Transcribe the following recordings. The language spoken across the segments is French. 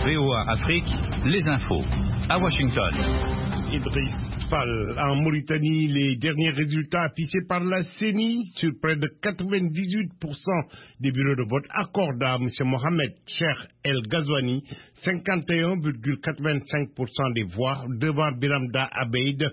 VOA Afrique, les infos. À Washington. Idriss Fall. En Mauritanie, les derniers résultats affichés par la CENI sur près de 98% des bureaux de vote accordent à M. Mohamed Cheikh El Ghazouani 51,85% des voix devant Biramda Abeid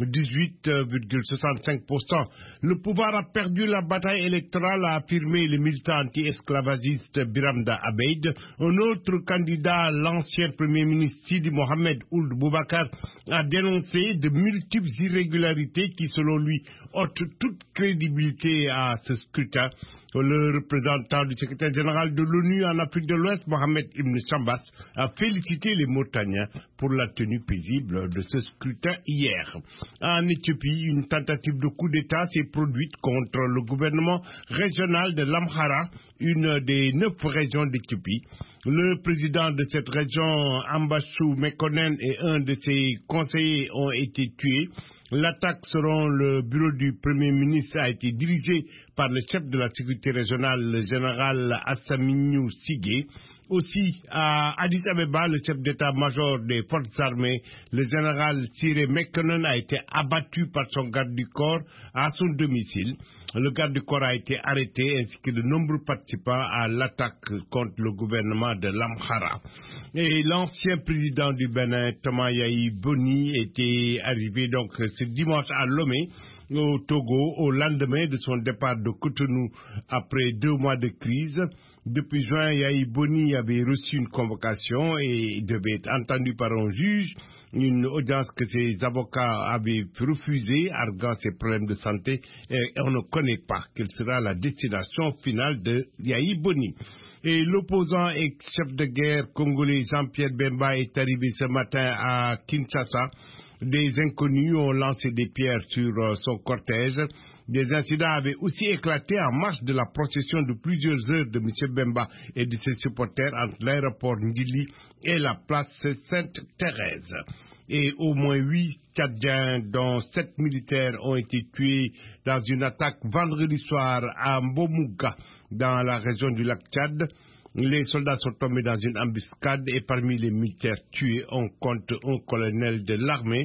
18,65%. Le pouvoir a perdu la bataille électorale, a affirmé le militant anti-esclavagiste Biramda Abeid. Un autre candidat, l'ancien premier ministre Sidi Mohamed Ould Boubacar, a dénoncé de multiples irrégularités qui, selon lui, ôtent toute crédibilité à ce scrutin. Le représentant du secrétaire général de l'ONU en Afrique de l'Ouest, Mohamed Ibn Chambas, a félicité les Mauritaniens pour la tenue paisible de ce scrutin hier. En Éthiopie, une tentative de coup d'État s'est produite contre le gouvernement régional de l'Amhara, une des 9 régions d'Éthiopie. Le président de cette région, Ambassou Mekonnen, et un de ses conseillers ont été tués. L'attaque, selon le bureau du Premier ministre, a été dirigée par le chef de la sécurité régionale, le général Assamignou Sigé. Aussi, à Addis Abeba, le chef d'état-major des forces armées, le général Siré Mekonnen, a été abattu par son garde du corps à son domicile. Le garde du corps a été arrêté, ainsi que de nombreux participants à l'attaque contre le gouvernement de l'Amhara. Et l'ancien président du Bénin, Thomas Yahi Boni, était arrivé donc ce dimanche à Lomé, au Togo, au lendemain de son départ de Cotonou après 2 mois de crise. Depuis juin, Yahi Boni avait reçu une convocation et devait être entendu par un juge, une audience que ses avocats avaient refusée, arguant ses problèmes de santé, et on ne connaît pas quelle sera la destination finale de Yahi Boni. Et l'opposant et chef de guerre congolais Jean-Pierre Bemba est arrivé ce matin à Kinshasa. Des inconnus ont lancé des pierres sur son cortège. Des incidents avaient aussi éclaté en marge de la procession de plusieurs heures de M. Bemba et de ses supporters entre l'aéroport Ngili et la place Sainte-Thérèse. Et au moins 8 Tchadiens, dont 7 militaires, ont été tués dans une attaque vendredi soir à Mbomouga, dans la région du lac Tchad. Les soldats sont tombés dans une embuscade et parmi les militaires tués, on compte un colonel de l'armée,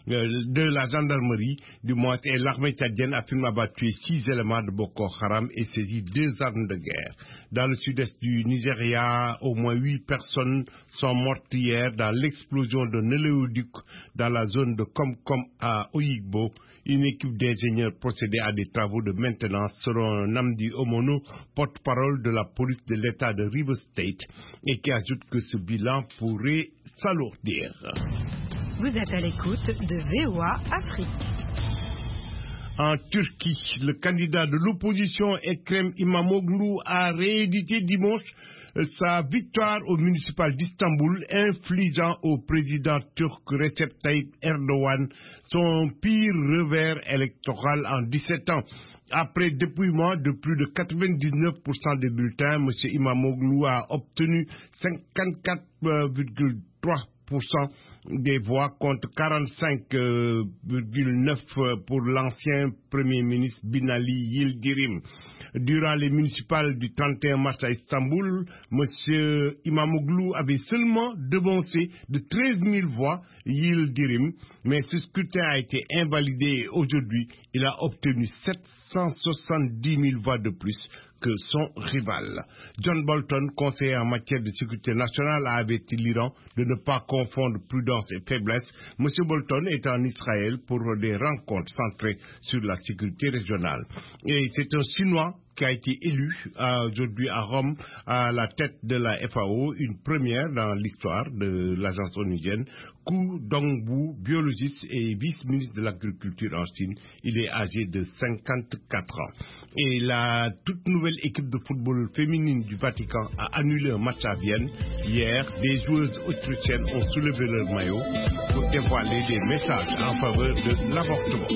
de la gendarmerie, du moins, et l'armée tchadienne affirme avoir tué 6 éléments de Boko Haram et saisi 2 armes de guerre. Dans le sud-est du Nigeria, au moins 8 personnes sont mortes hier dans l'explosion d'un oléoduc dans la zone de Komkom à Oyigbo. Une équipe d'ingénieurs procédait à des travaux de maintenance, selon Namdi Omono, porte-parole de la police de l'État de River State, et qui ajoute que ce bilan pourrait s'alourdir. Vous êtes à l'écoute de VOA Afrique. En Turquie, le candidat de l'opposition Ekrem İmamoğlu a réédité dimanche sa victoire au municipal d'Istanbul, infligeant au président turc Recep Tayyip Erdogan son pire revers électoral en 17 ans. Après dépouillement de plus de 99% des bulletins, M. İmamoğlu a obtenu 54,3% des voix contre 45,9% pour l'ancien premier ministre Binali Yildirim. Durant les municipales du 31 mars à Istanbul, M. İmamoğlu avait seulement devancé de 13 000 voix Yildirim, mais ce scrutin a été invalidé aujourd'hui. Il a obtenu 770 000 voix de plus que son rival. John Bolton, conseiller en matière de sécurité nationale, a averti l'Iran de ne pas confondre prudence et faiblesse. M. Bolton est en Israël pour des rencontres centrées sur la sécurité régionale. Et c'est un Chinois qui a été élu aujourd'hui à Rome à la tête de la FAO, une première dans l'histoire de l'agence onusienne. Ku Dongbu, biologiste et vice-ministre de l'agriculture en Chine, il est âgé de 54 ans. Et la toute nouvelle équipe de football féminine du Vatican a annulé un match à Vienne. Hier, des joueuses autrichiennes ont soulevé leur maillot pour dévoiler des messages en faveur de l'avortement.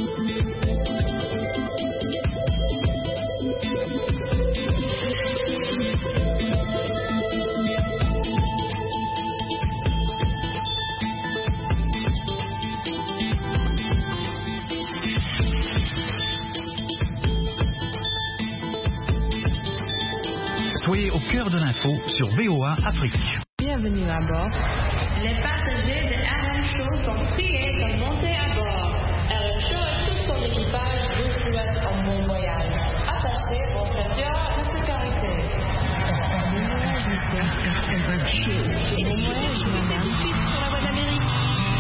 Soyez au cœur de l'info sur VOA Afrique. Bienvenue à bord. Les passagers de RM Show sont priés de monter à bord. RM Show et tout son équipage vous souhaitent un bon voyage. Attachez vos ceintures de sécurité. RM Show. Et bon voyage, madame. Tout de suite sur la voie d'Amérique.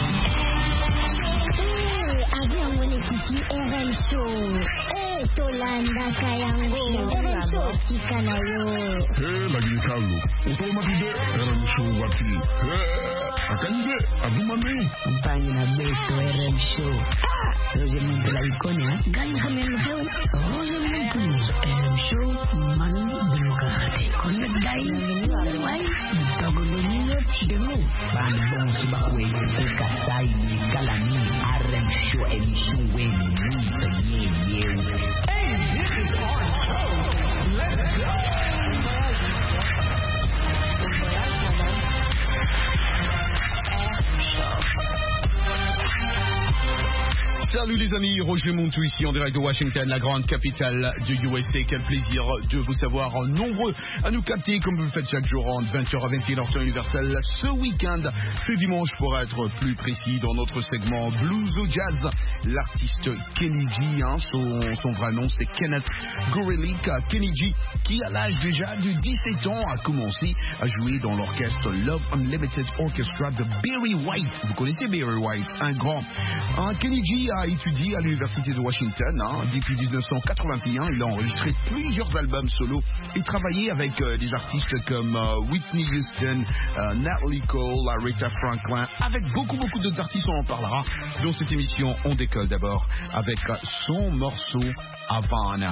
Avion mon équipe RM Show. Tolanda Kayango. RM Show Kikanayo. Lagi Carlo. Otomatis RM Show wati. Akanje Abumame. Compagnie na Beto RM Show. Roger Montela Iconia. Gagne comme une show. Roger Montela. RM Show. Manu Demokrati. Connect Dai. Wai. Togolonio Chidemo. Ban bon subakwe. Kasai ni Galani. RM Show émission Win. Hey, this is our show. Let's go. Salut les amis, Roger Montou ici en direct de Washington, la grande capitale de USA. Quel plaisir de vous savoir nombreux à nous capter comme vous le faites chaque jour en 20h à 21h temps universel. Ce week-end, ce dimanche pour être plus précis dans notre segment Blues ou Jazz, l'artiste Kenny G, son vrai nom c'est Kenneth Gorelick. Kenny G qui à l'âge déjà de 17 ans a commencé à jouer dans l'orchestre Love Unlimited Orchestra de Barry White. Vous connaissez Barry White, un grand. Kenny G a étudié à l'université de Washington. Depuis 1981, il a enregistré plusieurs albums solo et travaillé avec des artistes comme Whitney Houston, Natalie Cole, Aretha Franklin, avec beaucoup d'autres artistes, on en parlera. Dans cette émission, on décolle d'abord avec son morceau Havana.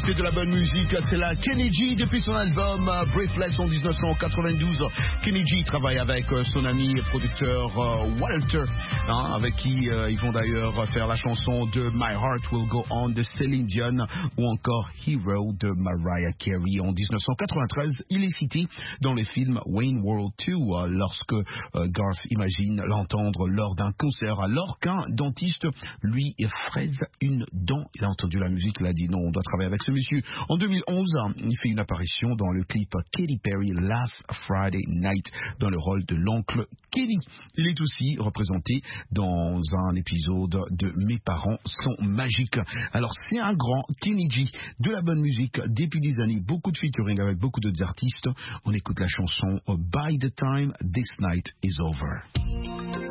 écouter de la bonne musique. C'est la Kenny G depuis son album Breathless en 1992. Kenny G travaille avec son ami producteur Walter, avec qui ils vont d'ailleurs faire la chanson de My Heart Will Go On de Céline Dion ou encore Hero de Mariah Carey. En 1993, il est cité dans le film Wayne World 2 lorsque Garth imagine l'entendre lors d'un concert alors qu'un dentiste lui fraise une dent. Il a entendu la musique, il a dit non, on doit travailler avec ce monsieur. En 2011, il fait une apparition dans le clip Katy Perry Last Friday Night dans le rôle de l'oncle Kenny. Il est aussi représenté dans un épisode de Mes parents sont magiques. Alors c'est un grand Kenny G, de la bonne musique depuis des années, beaucoup de featuring avec beaucoup d'autres artistes. On écoute la chanson By the Time This Night Is Over.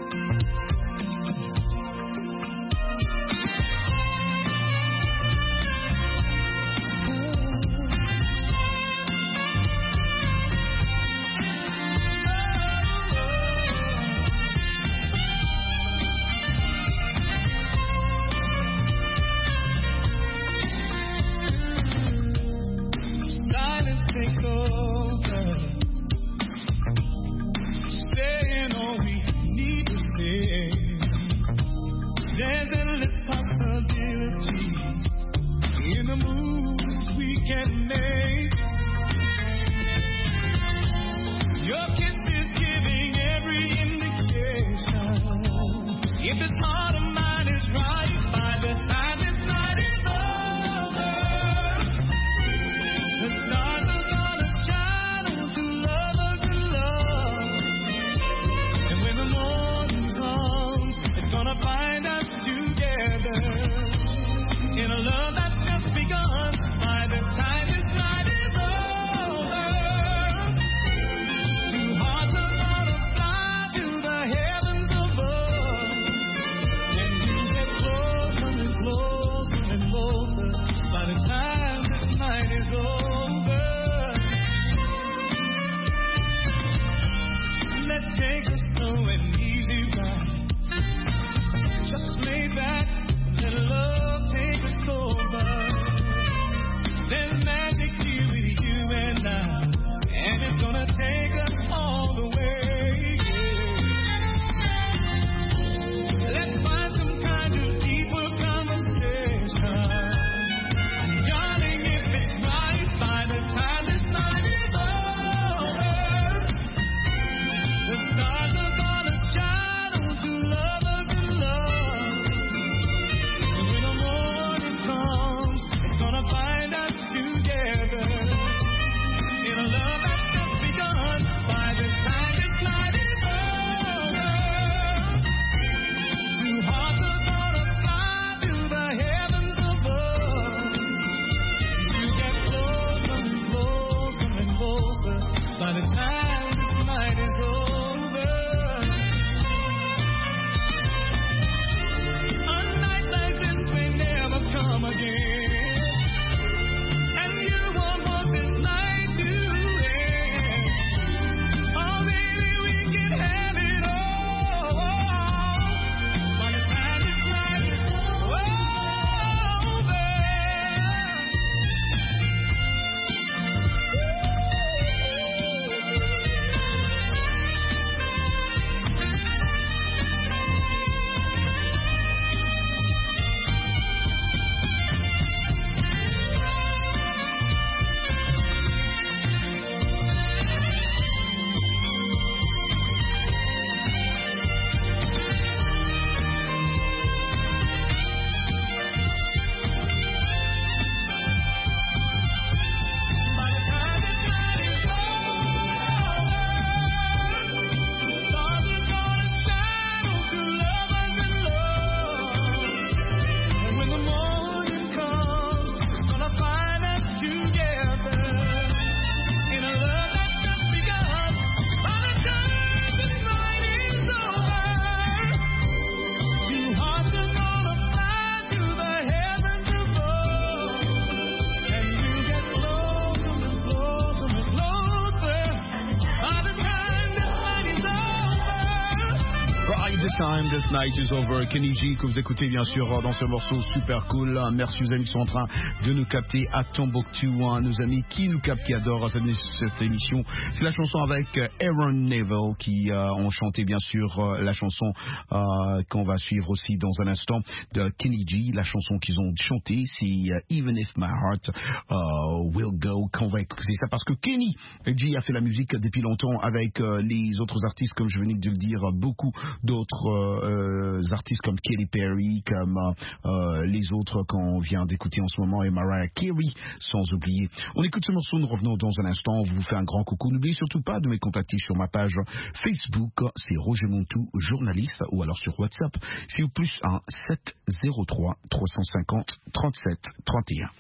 Time, This Night is Over. Kenny G que vous écoutez bien sûr dans ce morceau super cool. Merci aux amis qui sont en train de nous capter à Tombouctou, nos amis qui nous captent, qui adorent cette émission. C'est la chanson avec Aaron Neville qui ont chanté bien sûr la chanson qu'on va suivre aussi dans un instant de Kenny G. La chanson qu'ils ont chantée, c'est Even If My Heart Will Go. Qu'on va écouter ça parce que Kenny G a fait la musique depuis longtemps avec les autres artistes, comme je venais de le dire, beaucoup d'autres artistes comme Katy Perry, comme les autres qu'on vient d'écouter en ce moment, et Mariah Carey, sans oublier. On écoute ce morceau, nous revenons dans un instant. On vous fait un grand coucou. N'oubliez surtout pas de me contacter sur ma page Facebook, c'est Roger Montou, journaliste, ou alors sur WhatsApp, c'est au plus 1 703 350 37 31.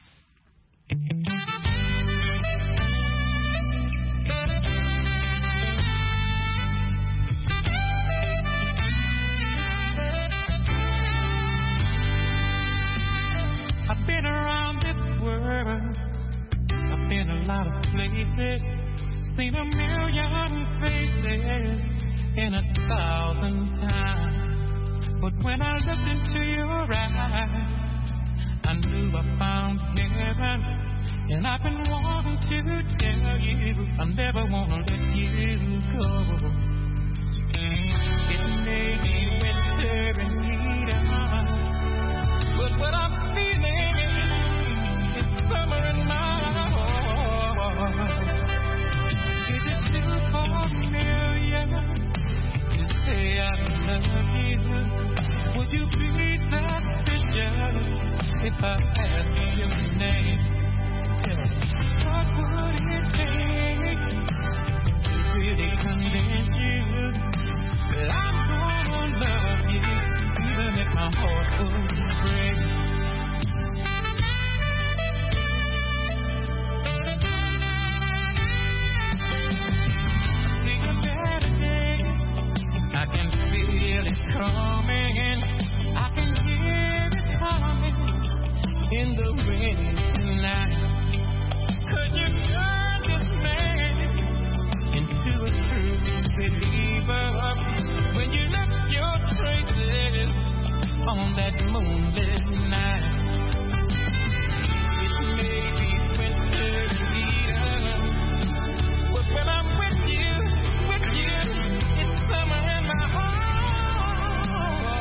I've been around this world, I've been a lot of places, seen a million faces in 1,000 times. But when I looked into your eyes, I knew I found heaven. And I've been wanting to tell you, I never want to let you go. It may be winter in Eden, but what I'm feeling is summer in my heart. Is it too familiar to say I love you? Would you be suspicious if I asked your name? What would it take to really convince you that I'm gonna love you, even if my heart would break? I can feel it coming, I can hear it coming in the wind tonight. Could you turn this man into a true believer when you left your traces on that moonlit night? It may be winter Eden, but when I'm with you, it's summer in my heart.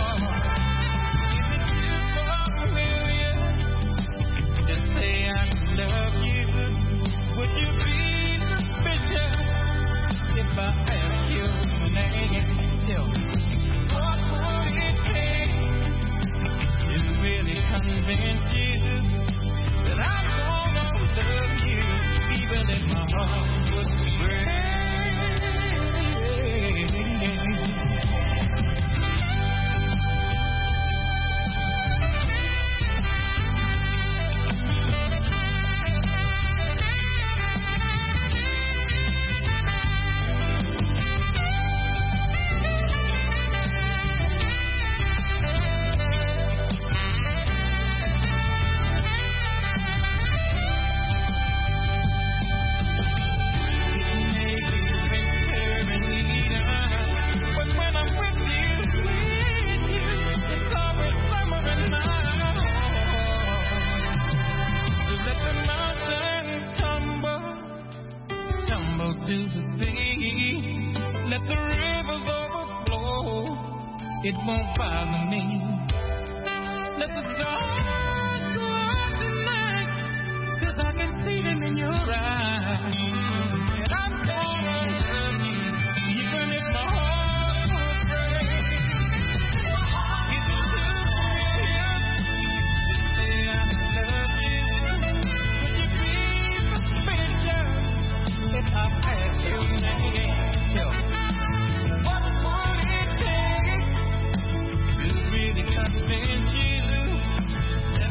Is it too familiar to say I love you? Would you be suspicious if I asked your name? Tell me, what would it take to really convince you that I'm gonna love you, even if my heart would break? It won't bother me. Let the stars go out tonight, 'cause I can see them in your eyes. And I'm gonna love you, even if my heart will break. Is it too familiar to say I love you? Would you be suspicious if I asked your name? Tell me. Convince you that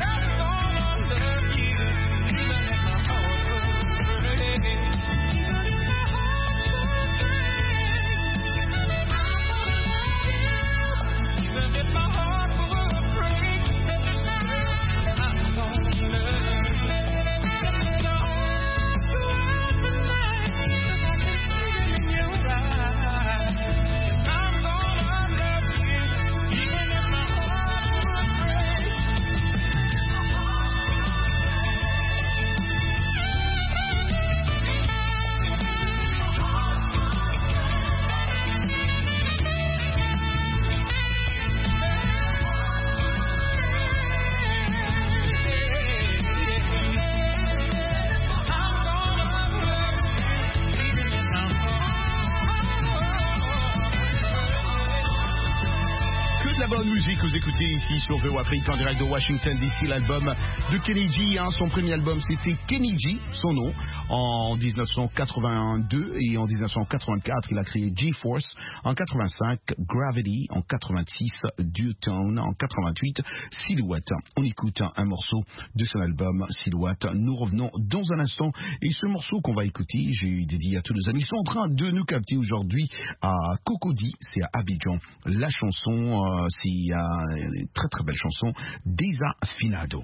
bonne musique que vous écoutez ici sur VO Afrique en direct de Washington DC. L'album de Kenny G, son premier album c'était Kenny G, son nom, en 1982, et en 1984 il a créé G-Force, en 85 Gravity, en 86 Duotone, en 88 Silhouette. On écoute un morceau de son album Silhouette. Nous revenons dans un instant, et ce morceau qu'on va écouter, j'ai dédié à tous nos amis, ils sont en train de nous capter aujourd'hui à Cocody, c'est à Abidjan. La chanson, c'est une très très belle chanson, Desafinado.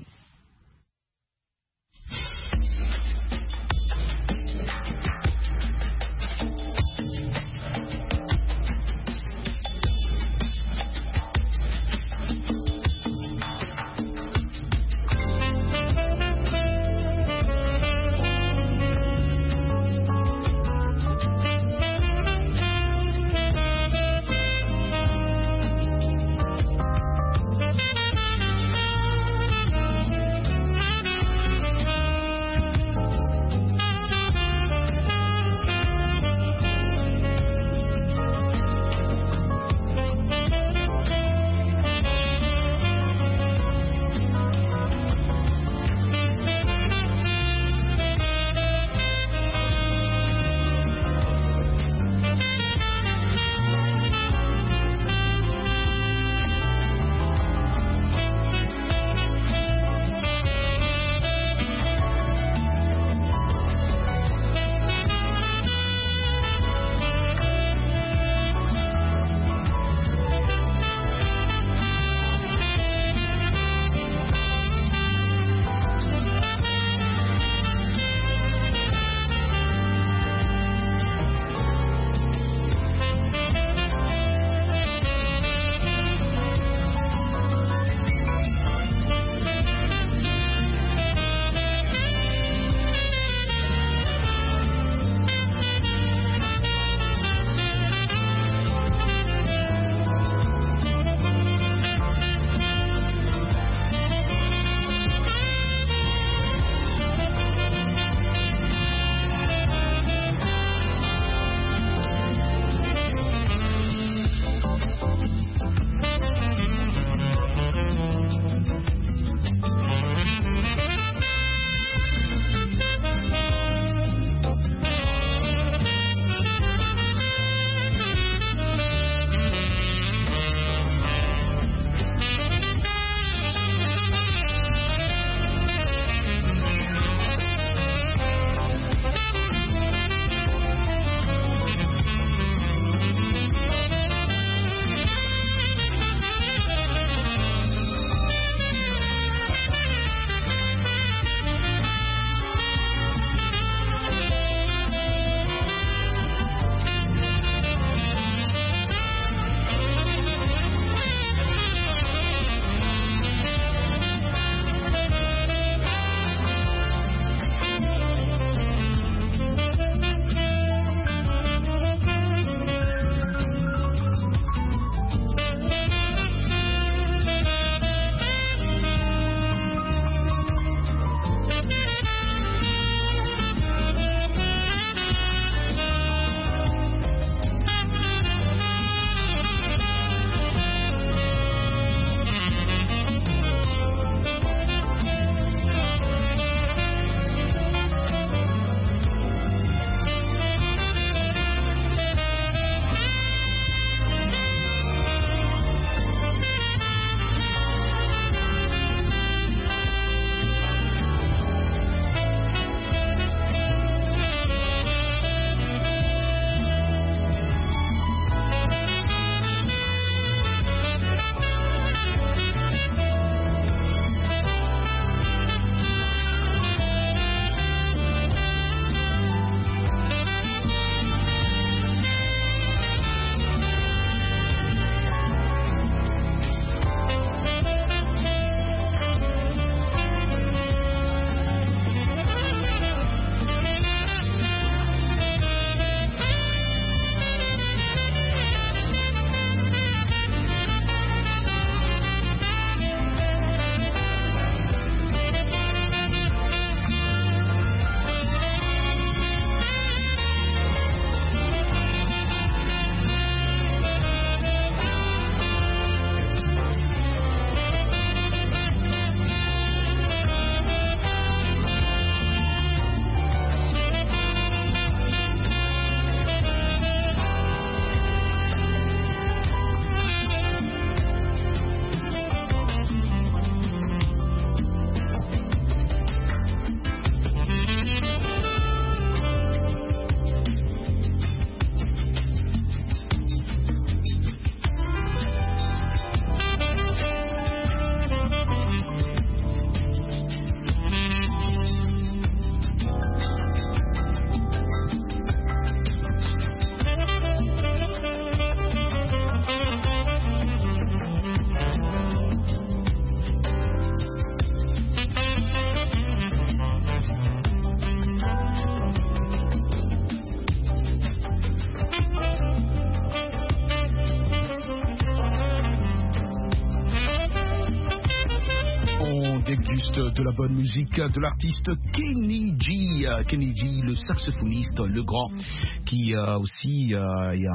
de la bonne musique de l'artiste Kenny G. Kenny G, le saxophoniste, le grand, qui aussi, il y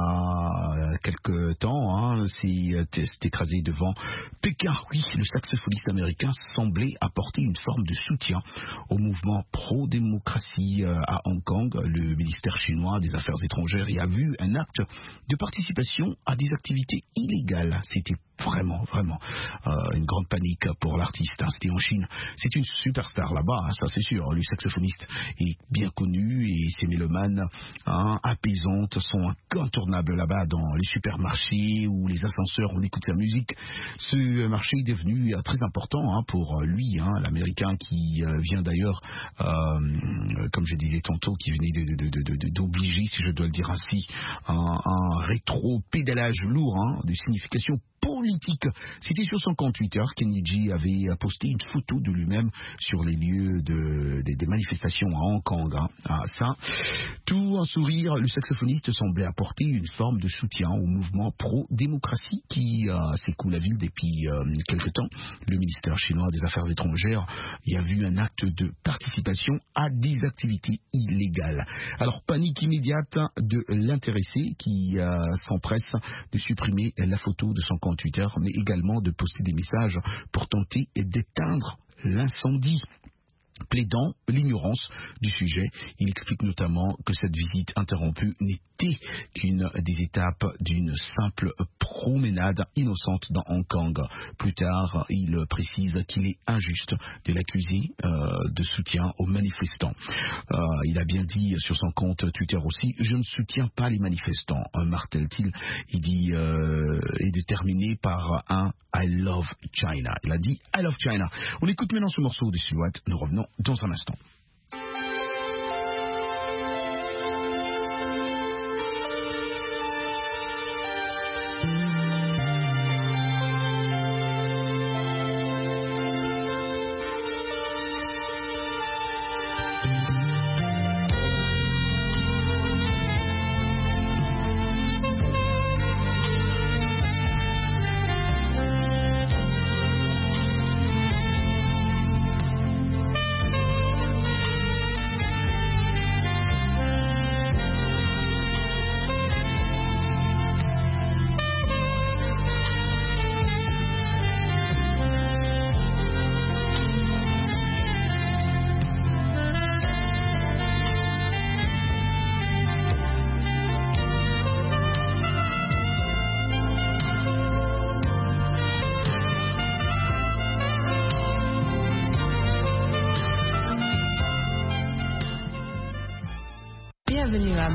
a quelques temps, s'est écrasé devant Pékin. Oui, le saxophoniste américain semblait apporter une forme de soutien au mouvement pro-démocratie à Hong Kong. Le ministère chinois des Affaires étrangères y a vu un acte de participation à des activités illégales. C'était vraiment une grande panique pour l'artiste. C'était en Chine. C'est une superstar là-bas, ça c'est sûr. Le saxophoniste est bien connu et ses mélomanes apaisantes sont incontournables là-bas dans les supermarchés ou les ascenseurs. On écoute sa musique. Ce marché est devenu très important pour lui, l'Américain qui vient d'ailleurs, comme je disais tantôt, qui venait d'obliger, si je dois le dire ainsi, un rétro-pédalage lourd de signification politique. C'était sur son compte Twitter. Kenny G avait posté une photo de lui-même sur les lieux des manifestations à Hong Kong. Ça, tout en sourire, le saxophoniste semblait apporter une forme de soutien au mouvement pro-démocratie qui s'écoule la ville depuis quelque temps. Le ministère chinois des Affaires étrangères y a vu un acte de participation à des activités illégales. Alors, panique immédiate de l'intéressé qui s'empresse de supprimer la photo de son compte Twitter, mais également de poster des messages pour tenter d'éteindre l'incendie. Plaidant l'ignorance du sujet, il explique notamment que cette visite interrompue n'était qu'une des étapes d'une simple promenade innocente dans Hong Kong. Plus tard, il précise qu'il est injuste de l'accuser de soutien aux manifestants. Il a bien dit sur son compte Twitter aussi, je ne soutiens pas les manifestants, martèle-t-il. Il dit et de terminer par un I love China. Il a dit I love China. On écoute maintenant ce morceau de Silhouette. Nous revenons dans un instant.